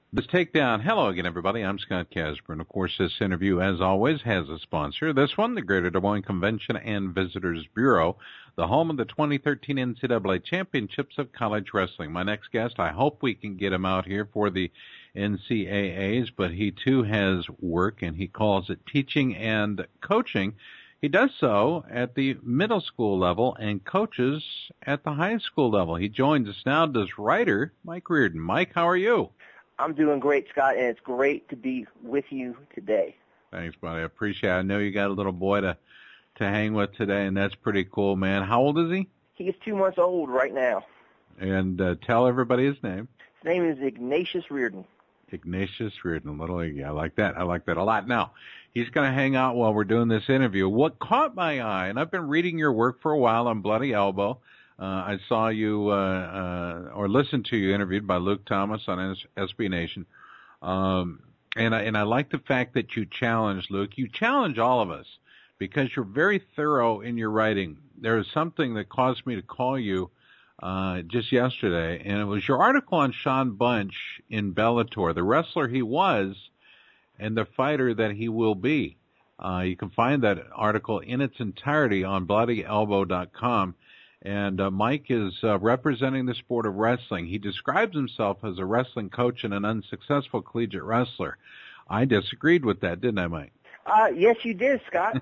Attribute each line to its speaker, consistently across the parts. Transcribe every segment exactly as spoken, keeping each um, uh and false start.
Speaker 1: This takedown. Hello again, everybody. I'm Scott Casper, and of course, this interview, as always, has a sponsor. This one, the Greater Des Moines Convention and Visitors Bureau, the home of the twenty thirteen N C double A Championships of College Wrestling. My next guest, I hope we can get him out here for the N C A As, but he too has work, and he calls it teaching and coaching. He does so at the middle school level and coaches at the high school level. He joins us now as writer Mike Reardon. Mike, how are you?
Speaker 2: I'm doing great, Scott, and it's great to be with you today.
Speaker 1: Thanks, buddy. I appreciate it. I know you got a little boy to, to hang with today, and that's pretty cool, man. How old is he?
Speaker 2: He is two months old right now.
Speaker 1: And uh, tell everybody his name.
Speaker 2: His name is Ignatius Reardon.
Speaker 1: Ignatius Reardon, little Iggy. I like that. I like that a lot. Now, he's going to hang out while we're doing this interview. What caught my eye, and I've been reading your work for a while on Bloody Elbow. Uh, I saw you, uh, uh, or listened to you interviewed by Luke Thomas on S B Nation. Um, and I, and I like the fact that you challenge, Luke. You challenge all of us because you're very thorough in your writing. There is something that caused me to call you, uh, just yesterday, and it was your article on Sean Bunch in Bellator, the wrestler he was and the fighter that he will be. Uh, you can find that article in its entirety on bloody elbow dot com. And uh, Mike is uh, representing the sport of wrestling. He describes himself as a wrestling coach and an unsuccessful collegiate wrestler. I disagreed with that, didn't I, Mike?
Speaker 2: Uh, yes, you did, Scott.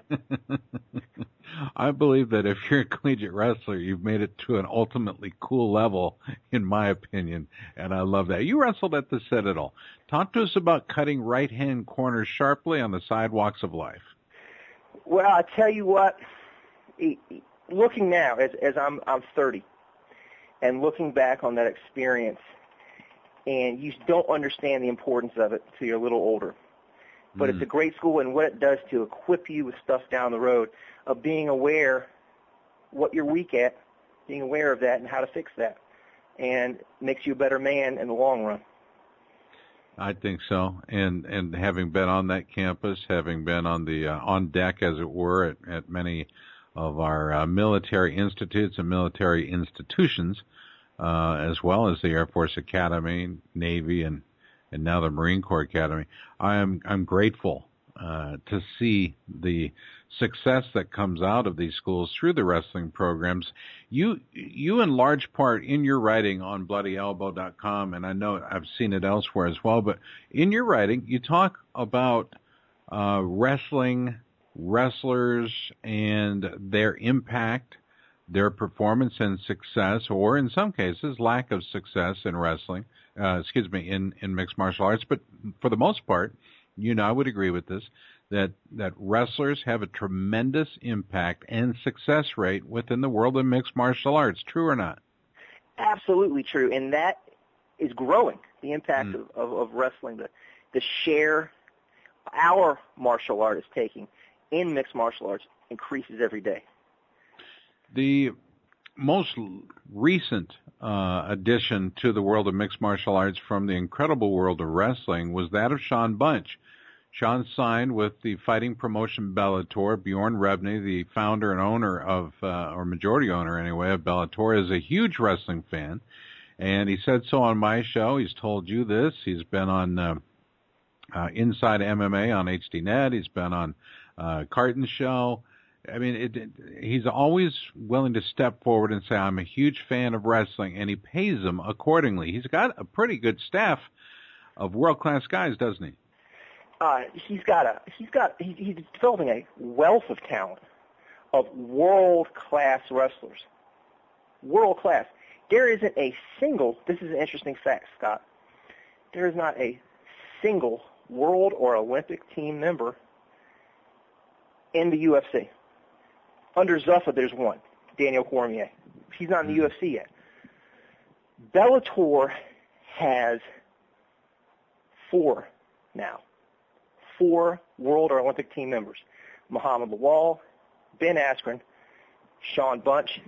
Speaker 1: I believe that if you're a collegiate wrestler, you've made it to an ultimately cool level, in my opinion, and I love that. You wrestled at the Citadel. Talk to us about cutting right-hand corners sharply on the sidewalks of life.
Speaker 2: Well, I tell you what, looking now, as, as I'm, I'm thirty, and looking back on that experience, and you don't understand the importance of it until you're a little older. But mm. it's a great school, and what it does to equip you with stuff down the road of being aware what you're weak at, being aware of that and how to fix that, and makes you a better man in the long run.
Speaker 1: I think so, and and having been on that campus, having been on the uh, on deck, as it were, at, at many of our uh, military institutes and military institutions, uh, as well as the Air Force Academy, Navy, and, and now the Marine Corps Academy. I am, I'm grateful, uh, to see the success that comes out of these schools through the wrestling programs. You, you in large part in your writing on bloody elbow dot com, and I know I've seen it elsewhere as well, but in your writing, you talk about, uh, wrestling wrestlers and their impact, their performance and success, or in some cases, lack of success in wrestling, uh, excuse me, in, in mixed martial arts. But for the most part, you know, I would agree with this, that, that wrestlers have a tremendous impact and success rate within the world of mixed martial arts. True or not?
Speaker 2: Absolutely true. And that is growing, the impact mm. of, of, of wrestling, the, the share our martial art is taking in mixed martial arts increases every day.
Speaker 1: The most recent uh, addition to the world of mixed martial arts from the incredible world of wrestling was that of Sean Bunch. Sean signed with the fighting promotion Bellator. Bjorn Rebney, the founder and owner of, uh, or majority owner anyway, of Bellator, is a huge wrestling fan. And he said so on my show. He's told you this. He's been on uh, uh, Inside M M A on H D net. He's been on Uh, Carton show. I mean, it, it, he's always willing to step forward and say, I'm a huge fan of wrestling, and he pays them accordingly. He's got a pretty good staff of world-class guys, doesn't he?
Speaker 2: Uh, he's got a, he's got, he, he's developing a wealth of talent of world-class wrestlers. World-class. There isn't a single, this is an interesting fact, Scott, there is not a single world or Olympic team member in the U F C. Under Zuffa, there's one, Daniel Cormier. He's not in the mm-hmm. U F C yet. Bellator has four now. Four world or Olympic team members. Muhammad Lawal, Ben Askren, Sean Bunch,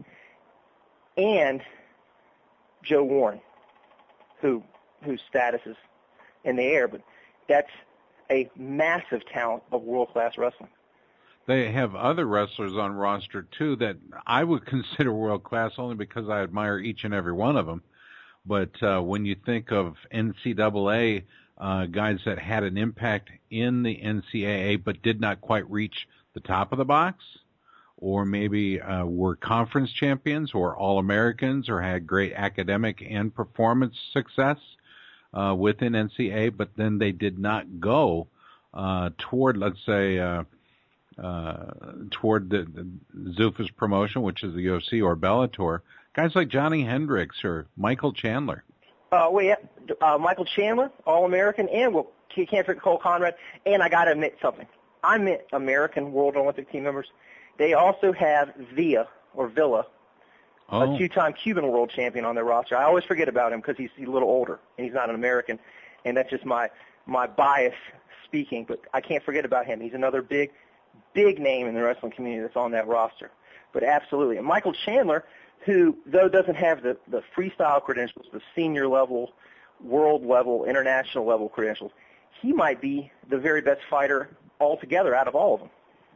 Speaker 2: and Joe Warren, who whose status is in the air, but that's a massive talent of world-class wrestling.
Speaker 1: They have other wrestlers on roster, too, that I would consider world-class only because I admire each and every one of them. But uh, when you think of N C double A uh, guys that had an impact in the N C double A but did not quite reach the top of the box, or maybe uh, were conference champions or All-Americans or had great academic and performance success uh, within N C double A, but then they did not go uh, toward, let's say, uh, uh, toward the, the Zuffa's promotion, which is the U F C or Bellator. Guys like Johnny Hendricks or Michael Chandler.
Speaker 2: Uh, wait, uh, Michael Chandler, All-American, and well, can't forget Cole Conrad. And I got to admit something. I meant American World Olympic team members. They also have Villa or Villa,
Speaker 1: oh.
Speaker 2: a two-time Cuban world champion on their roster. I always forget about him because he's a little older and he's not an American, and that's just my my bias speaking. But I can't forget about him. He's another big, big name in the wrestling community that's on that roster. But absolutely, and Michael Chandler, who though doesn't have the the freestyle credentials, the senior level, world level, international level credentials, he might be the very best fighter altogether out of all of them.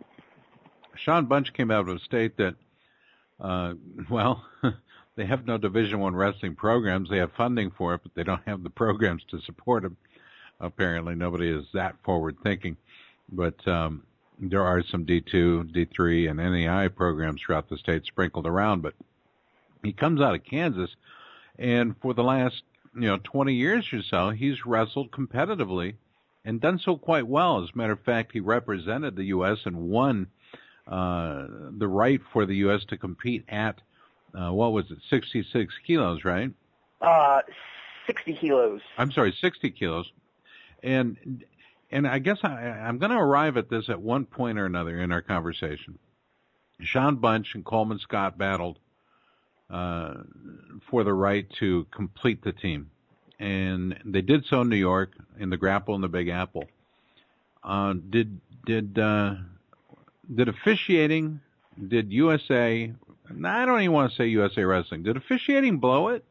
Speaker 1: Sean Bunch came out of a state that, uh, well, they have no Division One wrestling programs. They have funding for it, but they don't have the programs to support them. Apparently, nobody is that forward-thinking. But um, there are some D two, D three, and N A I programs throughout the state sprinkled around. But he comes out of Kansas, and for the last, you know, twenty years or so, he's wrestled competitively and done so quite well. As a matter of fact, he represented the U S and won uh, the right for the U S to compete at, uh, what was it, sixty-six kilos, right?
Speaker 2: Uh, sixty kilos.
Speaker 1: I'm sorry, sixty kilos. And and I guess I, I'm going to arrive at this at one point or another in our conversation. Sean Bunch and Coleman Scott battled uh, for the right to complete the team. And they did so in New York, in the Grapple and the Big Apple. Uh, did did uh, did officiating, did U S A, I don't even want to say U S A Wrestling, did officiating blow it?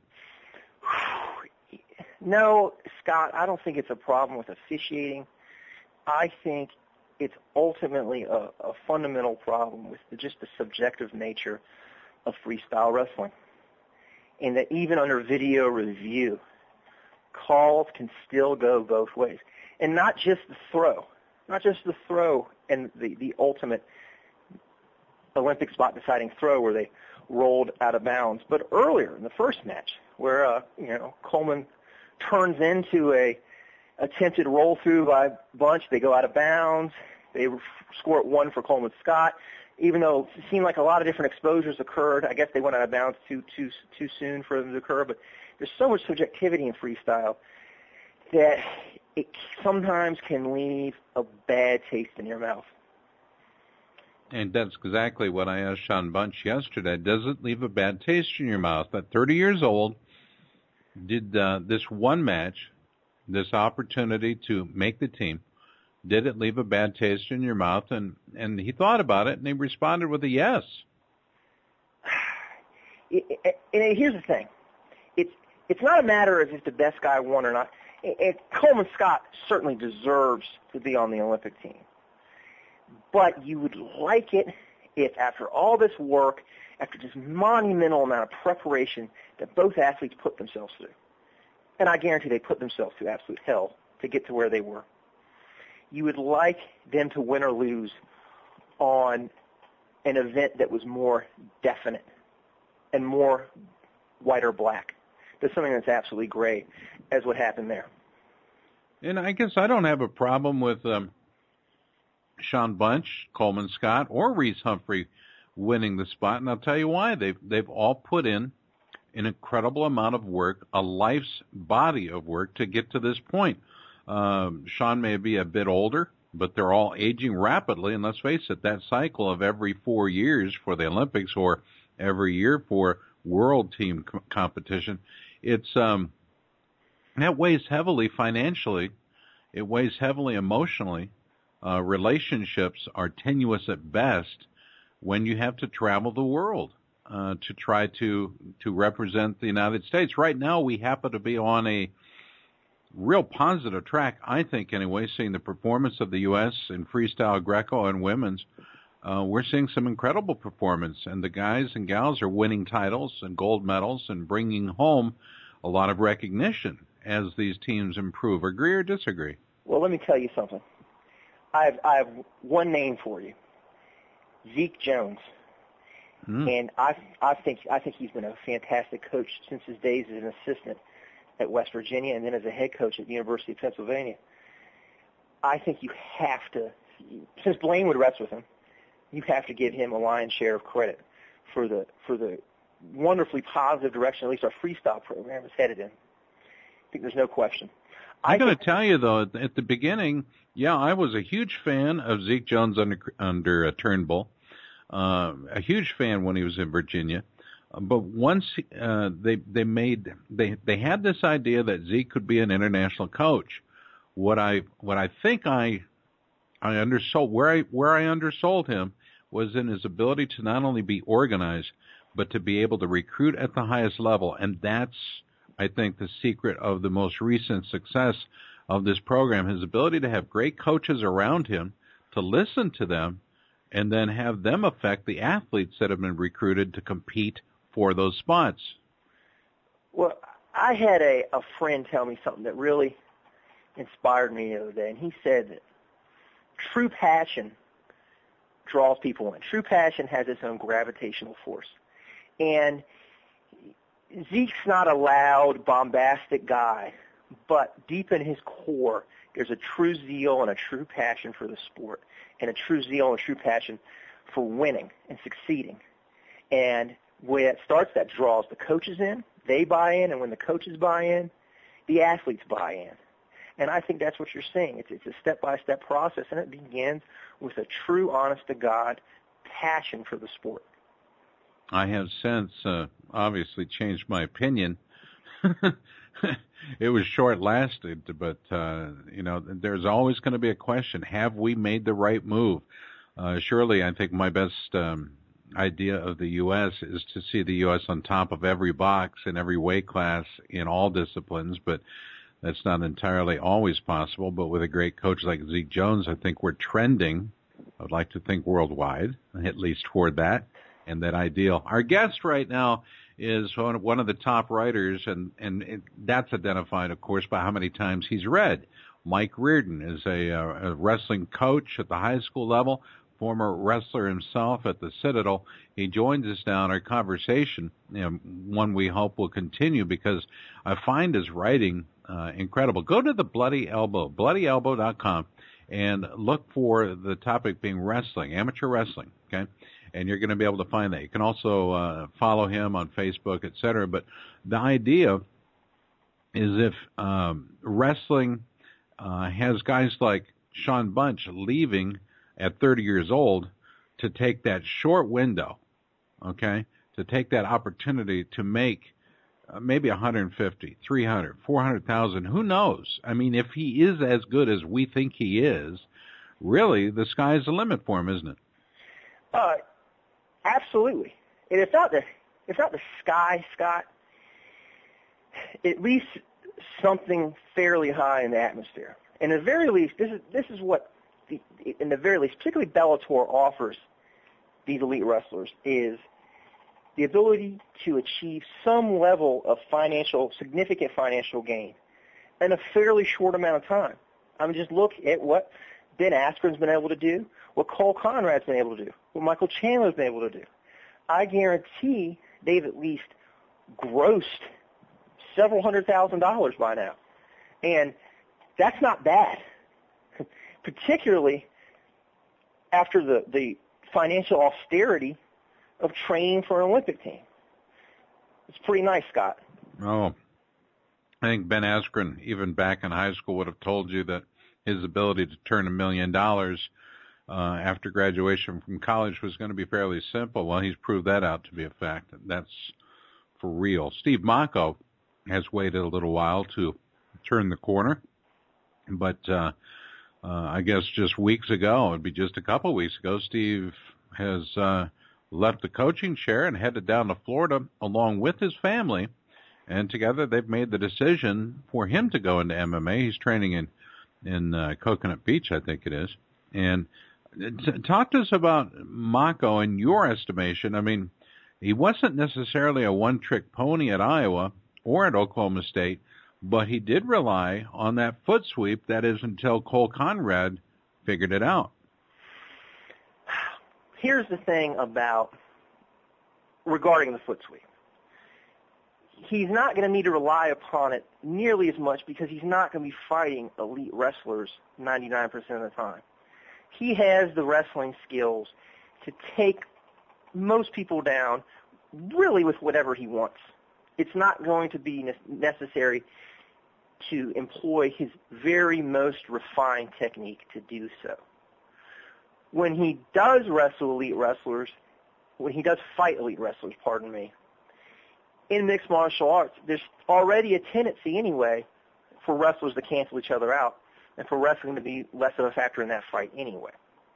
Speaker 2: No, Scott, I don't think it's a problem with officiating. I think it's ultimately a, a fundamental problem with the, just the subjective nature of freestyle wrestling. And that even under video review, calls can still go both ways. And not just the throw, not just the throw and the, the ultimate Olympic spot deciding throw where they rolled out of bounds, but earlier in the first match where, uh, you know, Coleman turns into a attempted roll through by Bunch. They go out of bounds. They score at one for Coleman Scott. Even though it seemed like a lot of different exposures occurred, I guess they went out of bounds too too too soon for them to occur. But there's so much subjectivity in freestyle that it sometimes can leave a bad taste in your mouth.
Speaker 1: And that's exactly what I asked Sean Bunch yesterday. Does it leave a bad taste in your mouth? At thirty years old, did uh, this one match, this opportunity to make the team, did it leave a bad taste in your mouth? And, and he thought about it, and he responded with a yes.
Speaker 2: It, it, and here's the thing. It's, it's not a matter of if the best guy won or not. It, it, Coleman Scott certainly deserves to be on the Olympic team. But you would like it if after all this work, after this monumental amount of preparation that both athletes put themselves through, and I guarantee they put themselves through absolute hell to get to where they were, you would like them to win or lose on an event that was more definite and more white or black than something that's absolutely gray, as what happened there.
Speaker 1: And I guess I don't have a problem with um, Sean Bunch, Coleman Scott, or Reese Humphrey winning the spot, and I'll tell you why. They've, they've all put in an incredible amount of work, a life's body of work to get to this point. Um, Sean may be a bit older, but they're all aging rapidly, and let's face it, that cycle of every four years for the Olympics or every year for world team co- competition, it's um, that weighs heavily financially. It weighs heavily emotionally. Uh, relationships are tenuous at best when you have to travel the world uh, to try to to represent the United States. Right now, we happen to be on a real positive track, I think, anyway, seeing the performance of the U S in freestyle Greco and women's. Uh, we're seeing some incredible performance, and the guys and gals are winning titles and gold medals and bringing home a lot of recognition as these teams improve. Agree or disagree?
Speaker 2: Well, let me tell you something. I have, I have one name for you, Zeke Jones. Mm. And I, I think I think he's been a fantastic coach since his days as an assistant at West Virginia and then as a head coach at the University of Pennsylvania. I think you have to, since Blaine would rest with him, you have to give him a lion's share of credit for the for the wonderfully positive direction at least our freestyle program is headed in. I think there's no question.
Speaker 1: I'm going to tell you, though, at the beginning, yeah, I was a huge fan of Zeke Jones under, under uh, Turnbull. Uh, a huge fan when he was in Virginia, uh, but once uh, they they made they they had this idea that Zeke could be an international coach. What I what I think I I undersold where I where I undersold him was in his ability to not only be organized but to be able to recruit at the highest level, and that's I think the secret of the most recent success of this program. His ability to have great coaches around him, to listen to them, and then have them affect the athletes that have been recruited to compete for those spots.
Speaker 2: Well, I had a, a friend tell me something that really inspired me the other day, and he said that true passion draws people in. True passion has its own gravitational force. And Zeke's not a loud, bombastic guy, but deep in his core, there's a true zeal and a true passion for the sport, and a true zeal and a true passion for winning and succeeding. And when it starts, that draws the coaches in. They buy in, and when the coaches buy in, the athletes buy in. And I think that's what you're seeing. It's, it's a step-by-step process, and it begins with a true, honest-to-God passion for the sport.
Speaker 1: I have since uh, obviously changed my opinion. It was short-lasted, but, uh, you know, there's always going to be a question. Have we made the right move? Uh, surely, I think my best um, idea of the U S is to see the U S on top of every box in every weight class in all disciplines, but that's not entirely always possible. But with a great coach like Zeke Jones, I think we're trending, I'd like to think worldwide, at least toward that, and that ideal. Our guest right now is one of the top writers, and, and that's identified, of course, by how many times he's read. Mike Reardon is a, a wrestling coach at the high school level, former wrestler himself at the Citadel. He joins us now in our conversation, you know, one we hope will continue because I find his writing uh, incredible. Go to the Bloody Elbow, bloody elbow dot com, and look for the topic being wrestling, amateur wrestling, okay? And you're going to be able to find that. You can also uh, follow him on Facebook, et cetera. But the idea is if um, wrestling uh, has guys like Sean Bunch leaving at thirty years old to take that short window, okay, to take that opportunity to make uh, maybe one hundred fifty, three hundred, four hundred thousand, who knows? I mean, if he is as good as we think he is, really the sky's the limit for him, isn't it?
Speaker 2: Uh Absolutely. And it's not the it's not the sky, Scott. At least something fairly high in the atmosphere. And at the very least, this is this is what the, in the very least, particularly Bellator offers these elite wrestlers is the ability to achieve some level of financial, significant financial gain in a fairly short amount of time. I mean, just look at what Ben Askren's been able to do, what Cole Conrad's been able to do, what Michael Chandler's been able to do. I guarantee they've at least grossed several hundred thousand dollars by now. And that's not bad, particularly after the, the financial austerity of training for an Olympic team. It's pretty nice, Scott.
Speaker 1: Oh, I think Ben Askren, even back in high school, would have told you that his ability to turn a million dollars uh, after graduation from college was going to be fairly simple. Well, he's proved that out to be a fact. That's for real. Steve Mocco has waited a little while to turn the corner, but uh, uh, I guess just weeks ago, it'd be just a couple of weeks ago, Steve has uh, left the coaching chair and headed down to Florida along with his family, and together they've made the decision for him to go into M M A. He's training in in uh, Coconut Beach, I think it is. And t- talk to us about Mocco in your estimation. I mean, he wasn't necessarily a one-trick pony at Iowa, or at Oklahoma State, but he did rely on that foot sweep. That is until Cole Conrad figured it out.
Speaker 2: Here's the thing about regarding the foot sweep. He's not going to need to rely upon it nearly as much because he's not going to be fighting elite wrestlers ninety-nine percent of the time. He has the wrestling skills to take most people down really with whatever he wants. It's not going to be necessary to employ his very most refined technique to do so. When he does wrestle elite wrestlers, when he does fight elite wrestlers, pardon me, in mixed martial arts, there's already a tendency anyway for wrestlers to cancel each other out and for wrestling to be less of a factor in that fight anyway.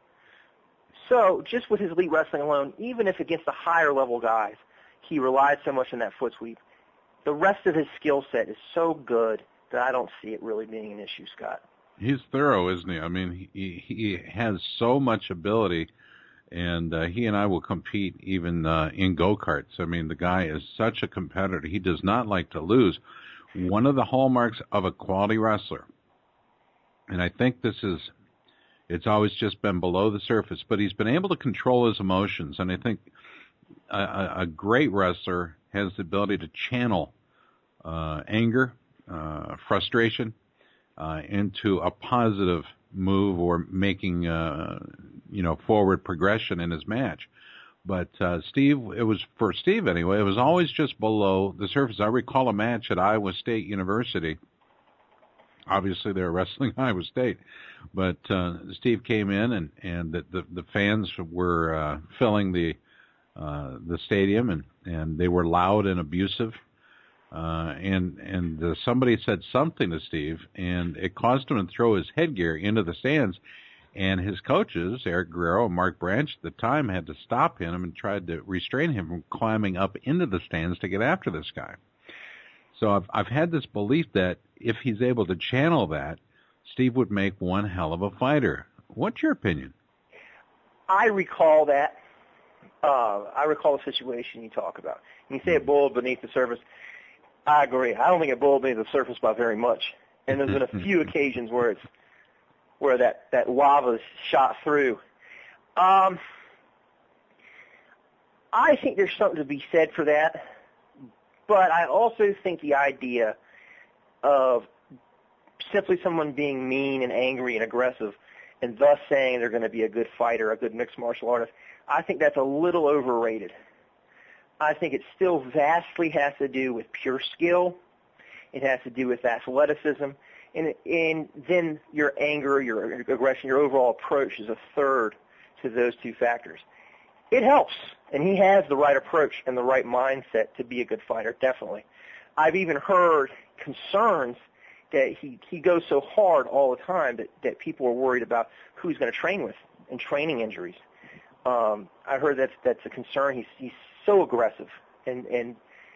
Speaker 2: So just with his elite wrestling alone, even if against the higher level guys, he relied so much on that foot sweep, the rest of his skill set is so good that I don't see it really being an issue, Scott.
Speaker 1: He's thorough, isn't he? I mean, he, he has so much ability. And uh, he and I will compete even uh, in go-karts. I mean, the guy is such a competitor. He does not like to lose. One of the hallmarks of a quality wrestler, and I think this is, it's always just been below the surface, but he's been able to control his emotions. And I think a, a great wrestler has the ability to channel uh, anger, uh, frustration uh, into a positive move or making, uh, you know, forward progression in his match. But uh, Steve, it was, for Steve anyway, it was always just below the surface. I recall a match at Iowa State University. Obviously, they were wrestling Iowa State. But uh, Steve came in, and, and the, the, the fans were uh, filling the uh, the stadium, and, and they were loud and abusive. Uh, and and uh, somebody said something to Steve, and it caused him to throw his headgear into the stands. And his coaches, Eric Guerrero and Mark Branch, at the time had to stop him and tried to restrain him from climbing up into the stands to get after this guy. So I've, I've had this belief that if he's able to channel that, Steve would make one hell of a fighter. What's your opinion?
Speaker 2: I recall that. Uh, I recall the situation you talk about. And you say it boiled beneath the surface. I agree. I don't think it boiled beneath the surface by very much. And there's been a few occasions where it's where that, that lava shot through. Um, I think there's something to be said for that, but I also think the idea of simply someone being mean and angry and aggressive and thus saying they're going to be a good fighter, a good mixed martial artist, I think that's a little overrated. I think it still vastly has to do with pure skill. It has to do with athleticism. And, and then your anger, your aggression, your overall approach is a third to those two factors. It helps, and he has the right approach and the right mindset to be a good fighter, definitely. I've even heard concerns that he, he goes so hard all the time that, that people are worried about who he's going to train with and training injuries. Um, I heard that's, that's a concern. He's, he's so aggressive and, and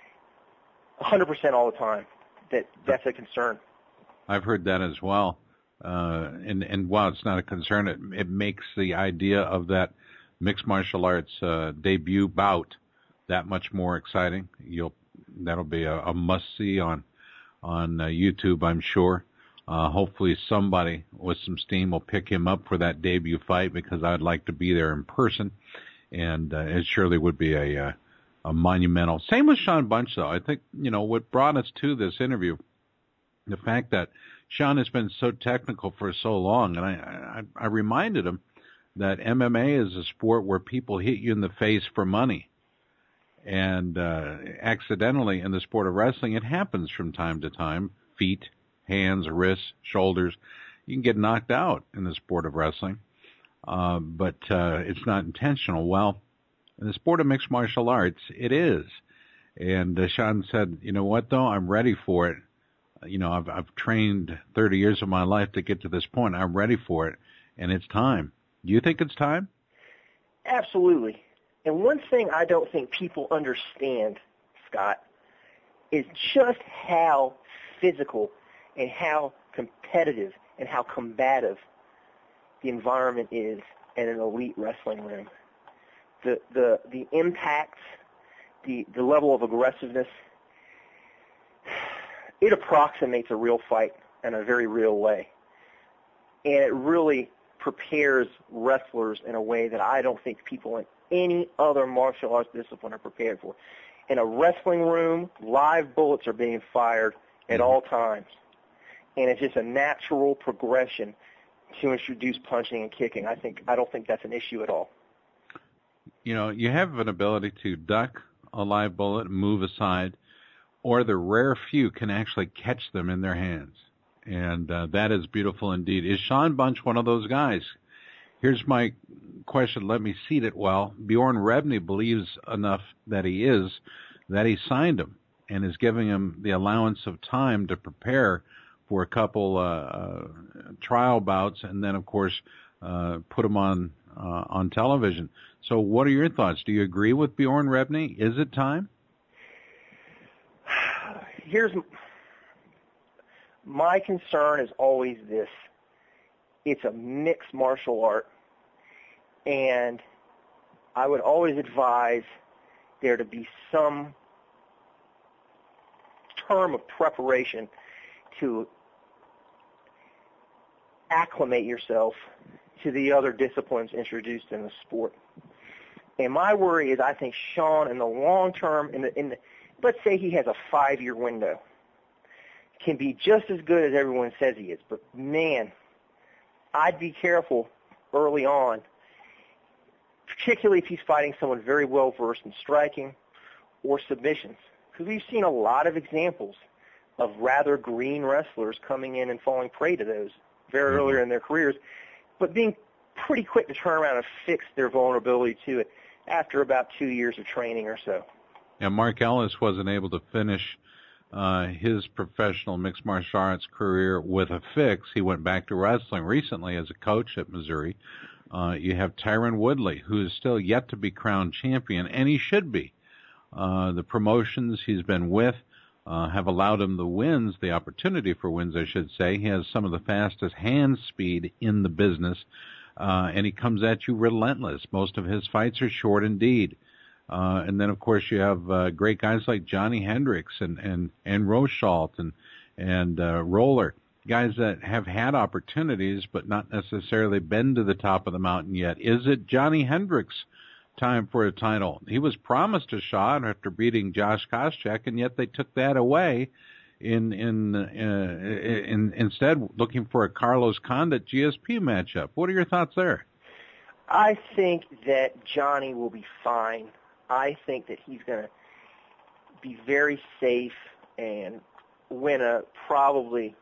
Speaker 2: one hundred percent all the time that that's a concern.
Speaker 1: I've heard that as well. Uh, and, and while it's not a concern, it, it makes the idea of that mixed martial arts uh, debut bout that much more exciting. You'll that'll be a, a must-see on on uh, YouTube, I'm sure. Uh, hopefully somebody with some steam will pick him up for that debut fight, because I'd like to be there in person, and uh, it surely would be a, a a monumental. Same with Sean Bunch, though. I think, you know, what brought us to this interview, the fact that Sean has been so technical for so long, and I, I, I reminded him that M M A is a sport where people hit you in the face for money. And uh, accidentally in the sport of wrestling, it happens from time to time. Feet, hands, wrists, shoulders. You can get knocked out in the sport of wrestling, uh, but uh, it's not intentional. Well, in the sport of mixed martial arts, it is. And uh, Sean said, you know what, though? I'm ready for it. You know, I've, I've trained thirty years of my life to get to this point. I'm ready for it, and it's time. Do you think it's time?
Speaker 2: Absolutely. And one thing I don't think people understand, Scott, is just how physical and how competitive and how combative the environment is in an elite wrestling room. The the the impact, the the level of aggressiveness. it approximates a real fight in a very real way. And it really prepares wrestlers in a way that I don't think people in any other martial arts discipline are prepared for. In a wrestling room, live bullets are being fired at mm-hmm. all times. And it's just a natural progression to introduce punching and kicking. I think I don't think that's an issue at all.
Speaker 1: You know, you have an ability to duck a live bullet, move aside, or the rare few can actually catch them in their hands. And uh, that is beautiful indeed. Is Sean Bunch one of those guys? Here's my question. Let me seed it well. Bjorn Rebney believes enough that he is, that he signed him and is giving him the allowance of time to prepare for a couple uh, uh, trial bouts and then, of course, uh, put him on uh, on television. So what are your thoughts? Do you agree with Bjorn Rebney? Is it time?
Speaker 2: Here's my concern is always this. It's a mixed martial art, and I would always advise there to be some term of preparation to acclimate yourself to the other disciplines introduced in the sport. And my worry is I think Sean in the long term, in the, in the, let's say he has a five-year window, can be just as good as everyone says he is. But, man, I'd be careful early on, particularly if he's fighting someone very well-versed in striking or submissions. Because we've seen a lot of examples of rather green wrestlers coming in and falling prey to those very mm-hmm. earlier in their careers, but being pretty quick to turn around and fix their vulnerability to it after about two years of training or so.
Speaker 1: Yeah, Mark Ellis wasn't able to finish uh, his professional mixed martial arts career with a fix. He went back to wrestling recently as a coach at Missouri. Uh, you have Tyron Woodley, who is still yet to be crowned champion, and he should be. Uh, the promotions he's been with uh, have allowed him the wins, the opportunity for wins, I should say. He has some of the fastest hand speed in the business, uh, and he comes at you relentless. Most of his fights are short indeed. Uh, and then, of course, you have uh, great guys like Johnny Hendricks and, and, and Rochalt and, and uh, Roller, guys that have had opportunities but not necessarily been to the top of the mountain yet. Is it Johnny Hendricks' time for a title? He was promised a shot after beating Josh Koscheck, and yet they took that away in in, uh, in instead looking for a Carlos Condit G S P matchup. What are your thoughts there?
Speaker 2: I think that Johnny will be fine. I think that he's going to be very safe and win a probably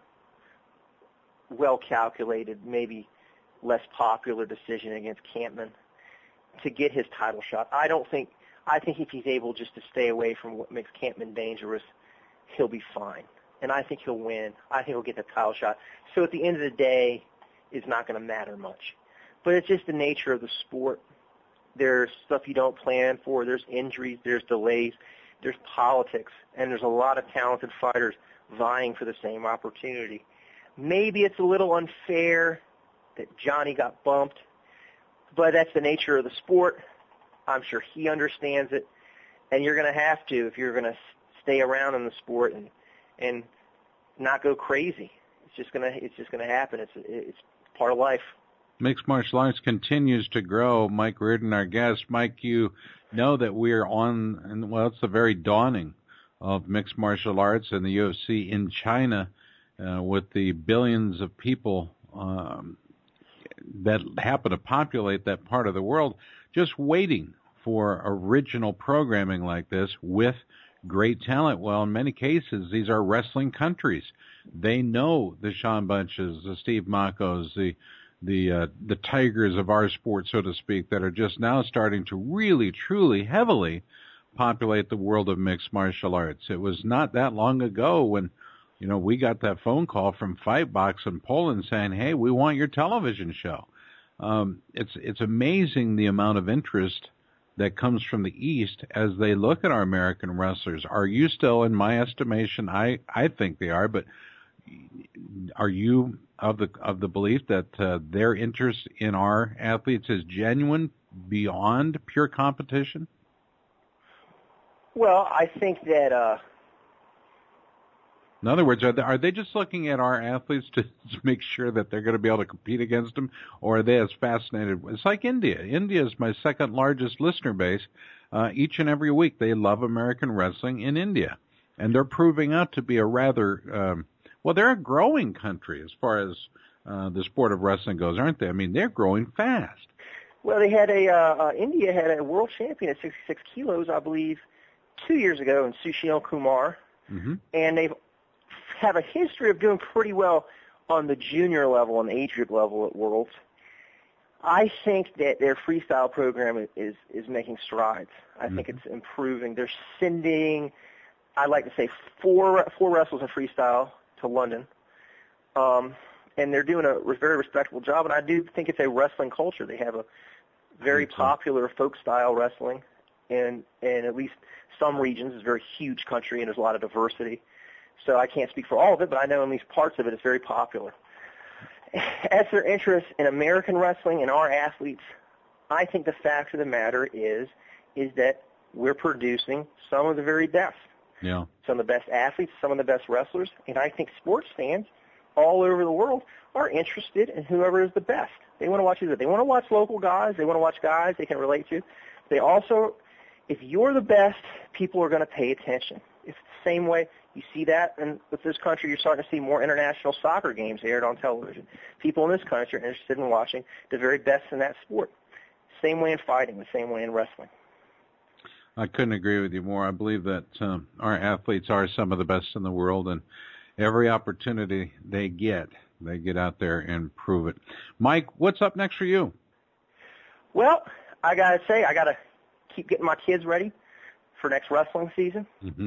Speaker 2: well-calculated, maybe less popular decision against Campman to get his title shot. I don't think, I think if he's able just to stay away from what makes Campman dangerous, he'll be fine. And I think he'll win. I think he'll get the title shot. So at the end of the day, it's not going to matter much. But it's just the nature of the sport. There's stuff you don't plan for. There's injuries. There's delays. There's politics. And there's a lot of talented fighters vying for the same opportunity. Maybe it's a little unfair that Johnny got bumped, but that's the nature of the sport. I'm sure he understands it. And you're going to have to if you're going to stay around in the sport and and not go crazy. It's just going to it's just going to happen. It's it's part of life.
Speaker 1: Mixed martial arts continues to grow. Mike Reardon, our guest. Mike, you know that we're on, and well, it's the very dawning of mixed martial arts and the U F C in China, uh, with the billions of people um, that happen to populate that part of the world, just waiting for original programming like this with great talent. Well, in many cases, these are wrestling countries. They know the Sean Bunches, the Steve Makos, the the uh, the tigers of our sport, so to speak, that are just now starting to really, truly, heavily populate the world of mixed martial arts. It was not that long ago when, you know, we got that phone call from Fightbox in Poland saying, hey, we want your television show. Um, it's it's amazing the amount of interest that comes from the East as they look at our American wrestlers. Are you still, in my estimation, I, I think they are, but are you of the of the belief that uh, their interest in our athletes is genuine beyond pure competition?
Speaker 2: Well, I think that uh,
Speaker 1: In other words, are they, are they just looking at our athletes to, to make sure that they're going to be able to compete against them, or are they as fascinated? It's like India. India is my second largest listener base. Uh, each and every week, they love American wrestling in India, and they're proving out to be a rather um, well, they're a growing country as far as uh, the sport of wrestling goes, aren't they? I mean, they're growing fast.
Speaker 2: Well, they had a uh, uh, India had a world champion at sixty-six kilos, I believe, two years ago, in Sushil Kumar,
Speaker 1: mm-hmm.
Speaker 2: and they've have a history of doing pretty well on the junior level and the age group level at Worlds. I think that their freestyle program is is making strides. I mm-hmm. think it's improving. They're sending, I like to say, four four wrestlers in freestyle to London, um, and they're doing a very respectable job. And I do think it's a wrestling culture. They have a very popular folk style wrestling, in in at least some regions. It's a very huge country, and there's a lot of diversity. So I can't speak for all of it, but I know in these parts of it, it's very popular. As their interest in American wrestling and our athletes, I think the fact of the matter is, is that we're producing some of the very best.
Speaker 1: Yeah.
Speaker 2: Some of the best athletes, some of the best wrestlers, and I think sports fans all over the world are interested in whoever is the best. They want to watch it. They want to watch local guys. They want to watch guys they can relate to. They also, if you're the best, people are going to pay attention. It's the same way. You see that, and with this country, you're starting to see more international soccer games aired on television. People in this country are interested in watching the very best in that sport. Same way in fighting, the same way in wrestling.
Speaker 1: I couldn't agree with you more. I believe that um, our athletes are some of the best in the world, and every opportunity they get, they get out there and prove it. Mike, what's up next for you?
Speaker 2: Well, I got to say, I got to keep getting my kids ready for next wrestling season.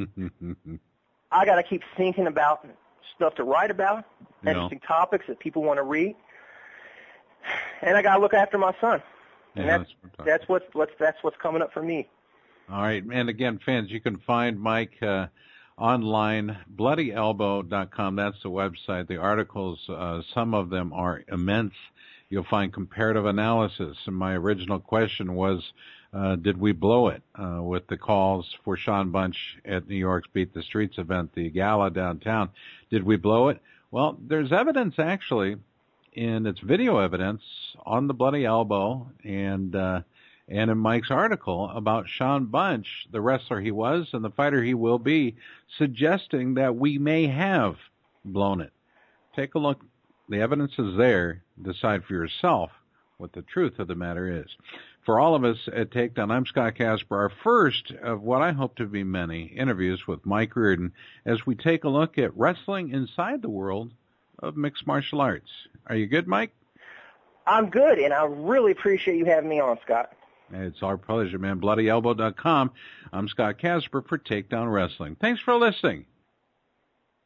Speaker 2: I got to keep thinking about stuff to write about, yeah. interesting topics that people want to read, and I got to look after my son. And yeah, that's that's, that's what's, what's that's what's coming up for me.
Speaker 1: All right, and again, fans, you can find Mike uh, online, bloody elbow dot com. That's the website. The articles, uh, some of them are immense. You'll find comparative analysis. And my original question was, Uh, did we blow it uh, with the calls for Sean Bunch at New York's Beat the Streets event, the gala downtown? Did we blow it? Well, there's evidence actually, and it's video evidence on the Bloody Elbow and uh, and in Mike's article about Sean Bunch, the wrestler he was and the fighter he will be, suggesting that we may have blown it. Take a look. The evidence is there. Decide for yourself what the truth of the matter is. For all of us at Takedown, I'm Scott Casper, our first of what I hope to be many interviews with Mike Reardon as we take a look at wrestling inside the world of mixed martial arts. Are you good, Mike?
Speaker 2: I'm good, and I really appreciate you having me on, Scott.
Speaker 1: It's our pleasure, man. bloody elbow dot com. I'm Scott Casper for Takedown Wrestling. Thanks for listening.